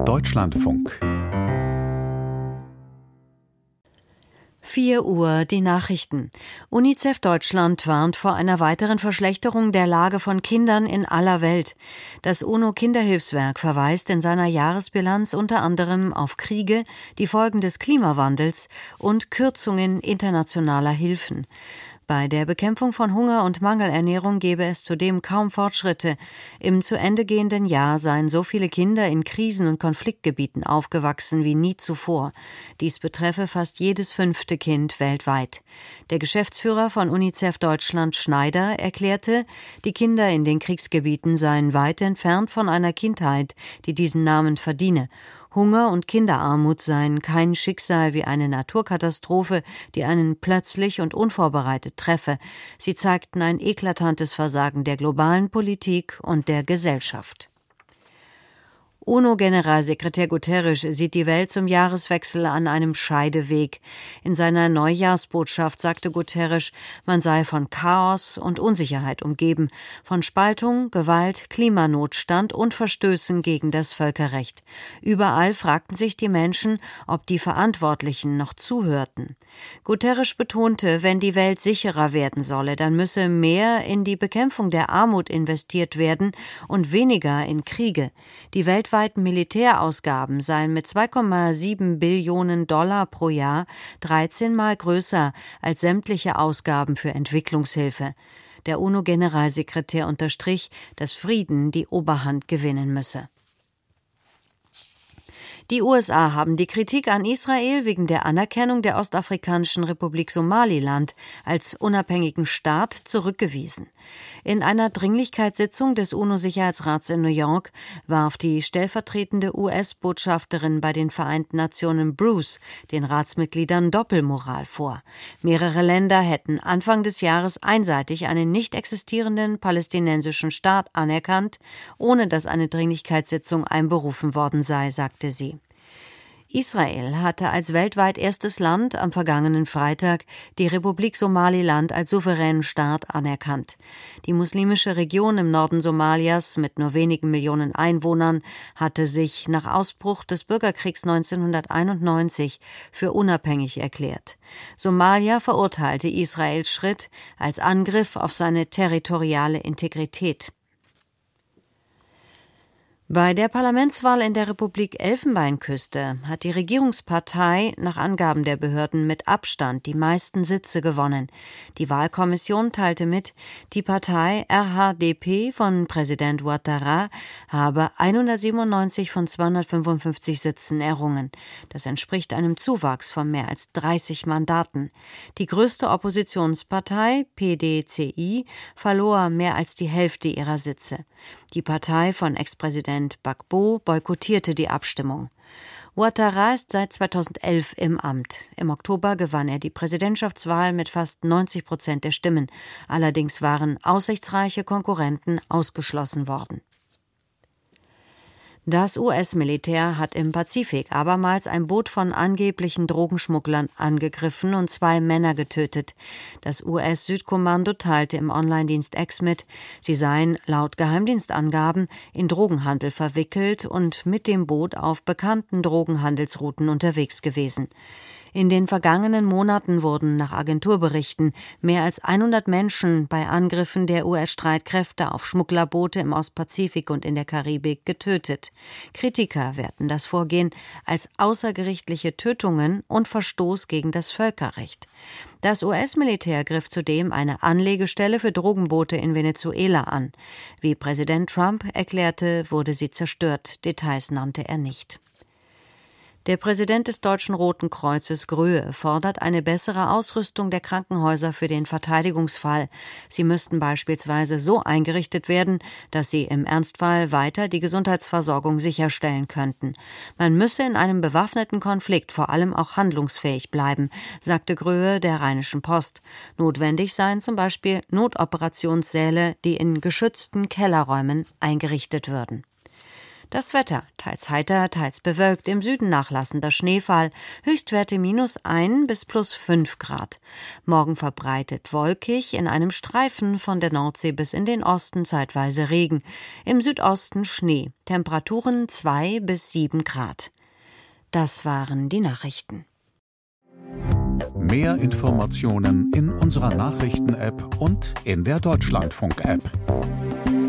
Deutschlandfunk 4 Uhr, die Nachrichten. UNICEF Deutschland warnt vor einer weiteren Verschlechterung der Lage von Kindern in aller Welt. Das UNO-Kinderhilfswerk verweist in seiner Jahresbilanz unter anderem auf Kriege, die Folgen des Klimawandels und Kürzungen internationaler Hilfen. Bei der Bekämpfung von Hunger und Mangelernährung gebe es zudem kaum Fortschritte. Im zu Ende gehenden Jahr seien so viele Kinder in Krisen- und Konfliktgebieten aufgewachsen wie nie zuvor. Dies betreffe fast jedes 5. Kind weltweit. Der Geschäftsführer von UNICEF Deutschland, Schneider, erklärte, die Kinder in den Kriegsgebieten seien weit entfernt von einer Kindheit, die diesen Namen verdiene. Hunger und Kinderarmut seien kein Schicksal wie eine Naturkatastrophe, die einen plötzlich und unvorbereitet treffe. Sie zeigten ein eklatantes Versagen der globalen Politik und der Gesellschaft. UNO-Generalsekretär Guterres sieht die Welt zum Jahreswechsel an einem Scheideweg. In seiner Neujahrsbotschaft sagte Guterres, man sei von Chaos und Unsicherheit umgeben, von Spaltung, Gewalt, Klimanotstand und Verstößen gegen das Völkerrecht. Überall fragten sich die Menschen, ob die Verantwortlichen noch zuhörten. Guterres betonte, wenn die Welt sicherer werden solle, dann müsse mehr in die Bekämpfung der Armut investiert werden und weniger in Kriege. Die weltweiten Militärausgaben seien mit 2,7 Billionen Dollar pro Jahr 13-mal größer als sämtliche Ausgaben für Entwicklungshilfe. Der UNO-Generalsekretär unterstrich, dass Frieden die Oberhand gewinnen müsse. Die USA haben die Kritik an Israel wegen der Anerkennung der Ostafrikanischen Republik Somaliland als unabhängigen Staat zurückgewiesen. In einer Dringlichkeitssitzung des UNO-Sicherheitsrats in New York warf die stellvertretende US-Botschafterin bei den Vereinten Nationen Bruce den Ratsmitgliedern Doppelmoral vor. Mehrere Länder hätten Anfang des Jahres einseitig einen nicht existierenden palästinensischen Staat anerkannt, ohne dass eine Dringlichkeitssitzung einberufen worden sei, sagte sie. Israel hatte als weltweit erstes Land am vergangenen Freitag die Republik Somaliland als souveränen Staat anerkannt. Die muslimische Region im Norden Somalias mit nur wenigen Millionen Einwohnern hatte sich nach Ausbruch des Bürgerkriegs 1991 für unabhängig erklärt. Somalia verurteilte Israels Schritt als Angriff auf seine territoriale Integrität. Bei der Parlamentswahl in der Republik Elfenbeinküste hat die Regierungspartei nach Angaben der Behörden mit Abstand die meisten Sitze gewonnen. Die Wahlkommission teilte mit, die Partei RHDP von Präsident Ouattara habe 197 von 255 Sitzen errungen. Das entspricht einem Zuwachs von mehr als 30 Mandaten. Die größte Oppositionspartei, PDCI, verlor mehr als die Hälfte ihrer Sitze. Die Partei von Ex-Präsident Gbagbo boykottierte die Abstimmung. Ouattara ist seit 2011 im Amt. Im Oktober gewann er die Präsidentschaftswahl mit fast 90% der Stimmen. Allerdings waren aussichtsreiche Konkurrenten ausgeschlossen worden. Das US-Militär hat im Pazifik abermals ein Boot von angeblichen Drogenschmugglern angegriffen und 2 Männer getötet. Das US-Südkommando teilte im Online-Dienst X mit, sie seien laut Geheimdienstangaben in Drogenhandel verwickelt und mit dem Boot auf bekannten Drogenhandelsrouten unterwegs gewesen. In den vergangenen Monaten wurden nach Agenturberichten mehr als 100 Menschen bei Angriffen der US-Streitkräfte auf Schmugglerboote im Ostpazifik und in der Karibik getötet. Kritiker werten das Vorgehen als außergerichtliche Tötungen und Verstoß gegen das Völkerrecht. Das US-Militär griff zudem eine Anlegestelle für Drogenboote in Venezuela an. Wie Präsident Trump erklärte, wurde sie zerstört. Details nannte er nicht. Der Präsident des Deutschen Roten Kreuzes, Gröhe, fordert eine bessere Ausrüstung der Krankenhäuser für den Verteidigungsfall. Sie müssten beispielsweise so eingerichtet werden, dass sie im Ernstfall weiter die Gesundheitsversorgung sicherstellen könnten. Man müsse in einem bewaffneten Konflikt vor allem auch handlungsfähig bleiben, sagte Gröhe der Rheinischen Post. Notwendig seien zum Beispiel Notoperationssäle, die in geschützten Kellerräumen eingerichtet würden. Das Wetter, teils heiter, teils bewölkt, im Süden nachlassender Schneefall, Höchstwerte -1 bis +5 Grad. Morgen verbreitet wolkig, in einem Streifen von der Nordsee bis in den Osten zeitweise Regen, im Südosten Schnee, Temperaturen 2 bis 7 Grad. Das waren die Nachrichten. Mehr Informationen in unserer Nachrichten-App und in der Deutschlandfunk-App.